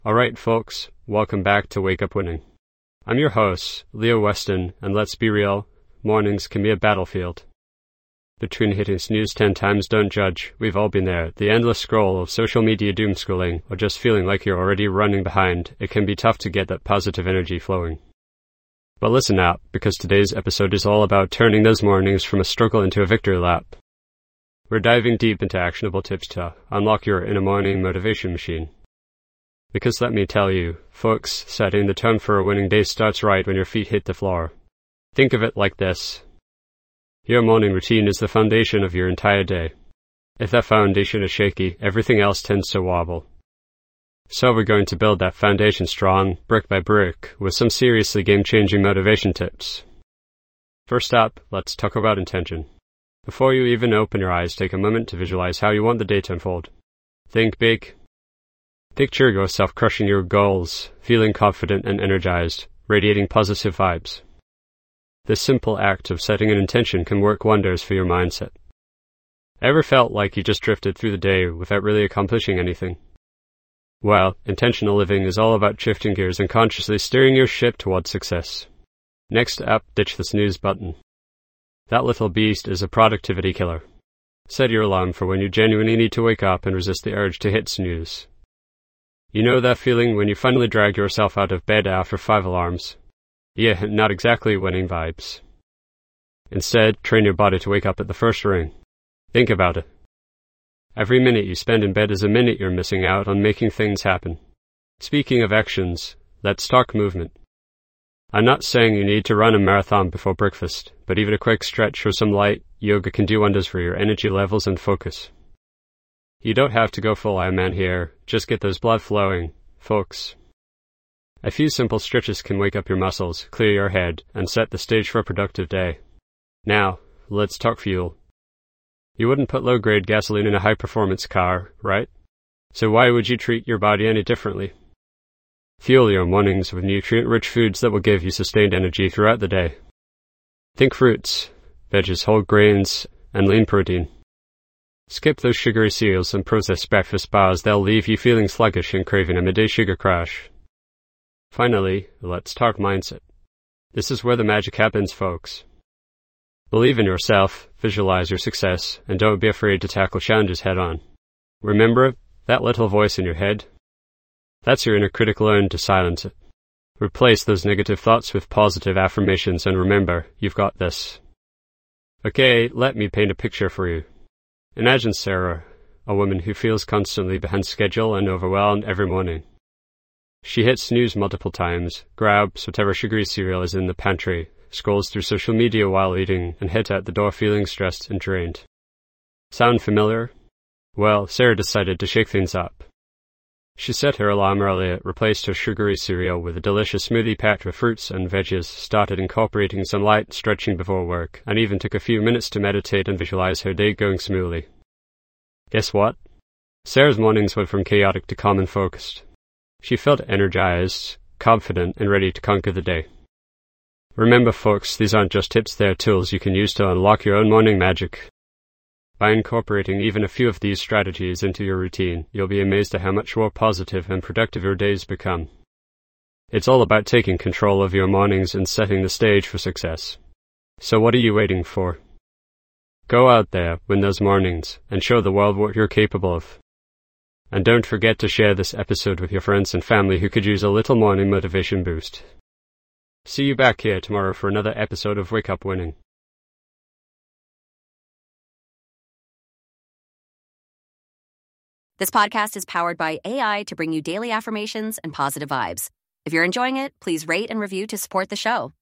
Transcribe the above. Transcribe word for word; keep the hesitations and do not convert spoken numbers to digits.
Alright folks, welcome back to Wake Up Winning. I'm your host, Leo Weston, and let's be real, mornings can be a battlefield. Between hitting snooze ten times don't judge, we've all been there. The endless scroll of social media doomscrolling, or just feeling like you're already running behind, it can be tough to get that positive energy flowing. But listen up, because today's episode is all about turning those mornings from a struggle into a victory lap. We're diving deep into actionable tips to unlock your inner morning motivation machine. Because let me tell you, folks, setting the tone for a winning day starts right when your feet hit the floor. Think of it like this. Your morning routine is the foundation of your entire day. If that foundation is shaky, everything else tends to wobble. So we're going to build that foundation strong, brick by brick, with some seriously game-changing motivation tips. First up, let's talk about intention. Before you even open your eyes, take a moment to visualize how you want the day to unfold. Think big. Picture yourself crushing your goals, feeling confident and energized, radiating positive vibes. This simple act of setting an intention can work wonders for your mindset. Ever felt like you just drifted through the day without really accomplishing anything? Well, intentional living is all about shifting gears and consciously steering your ship towards success. Next up, ditch the snooze button. That little beast is a productivity killer. Set your alarm for when you genuinely need to wake up and resist the urge to hit snooze. You know that feeling when you finally drag yourself out of bed after five alarms? Yeah, not exactly winning vibes. Instead, train your body to wake up at the first ring. Think about it. Every minute you spend in bed is a minute you're missing out on making things happen. Speaking of actions, let's talk movement. I'm not saying you need to run a marathon before breakfast, but even a quick stretch or some light yoga can do wonders for your energy levels and focus. You don't have to go full Ironman here, just get those blood flowing, folks. A few simple stretches can wake up your muscles, clear your head, and set the stage for a productive day. Now, let's talk fuel. You wouldn't put low-grade gasoline in a high-performance car, right? So why would you treat your body any differently? Fuel your mornings with nutrient-rich foods that will give you sustained energy throughout the day. Think fruits, veggies, whole grains, and lean protein. Skip those sugary cereals and processed breakfast bars. They'll leave you feeling sluggish and craving a midday sugar crash. Finally, let's talk mindset. This is where the magic happens, folks. Believe in yourself, visualize your success, and don't be afraid to tackle challenges head on. Remember that little voice in your head? That's your inner critic. Learn to silence it. Replace those negative thoughts with positive affirmations and remember, you've got this. Okay, let me paint a picture for you. Imagine Sarah, a woman who feels constantly behind schedule and overwhelmed every morning. She hits snooze multiple times, grabs whatever sugary cereal is in the pantry, scrolls through social media while eating, and heads out the door feeling stressed and drained. Sound familiar? Well, Sarah decided to shake things up. She set her alarm early, replaced her sugary cereal with a delicious smoothie packed with fruits and veggies, started incorporating some light stretching before work, and even took a few minutes to meditate and visualize her day going smoothly. Guess what? Sarah's mornings went from chaotic to calm and focused. She felt energized, confident, and ready to conquer the day. Remember, folks, these aren't just tips, they're tools you can use to unlock your own morning magic. By incorporating even a few of these strategies into your routine, you'll be amazed at how much more positive and productive your days become. It's all about taking control of your mornings and setting the stage for success. So what are you waiting for? Go out there, win those mornings, and show the world what you're capable of. And don't forget to share this episode with your friends and family who could use a little morning motivation boost. See you back here tomorrow for another episode of Wake Up Winning. This podcast is powered by A I to bring you daily affirmations and positive vibes. If you're enjoying it, please rate and review to support the show.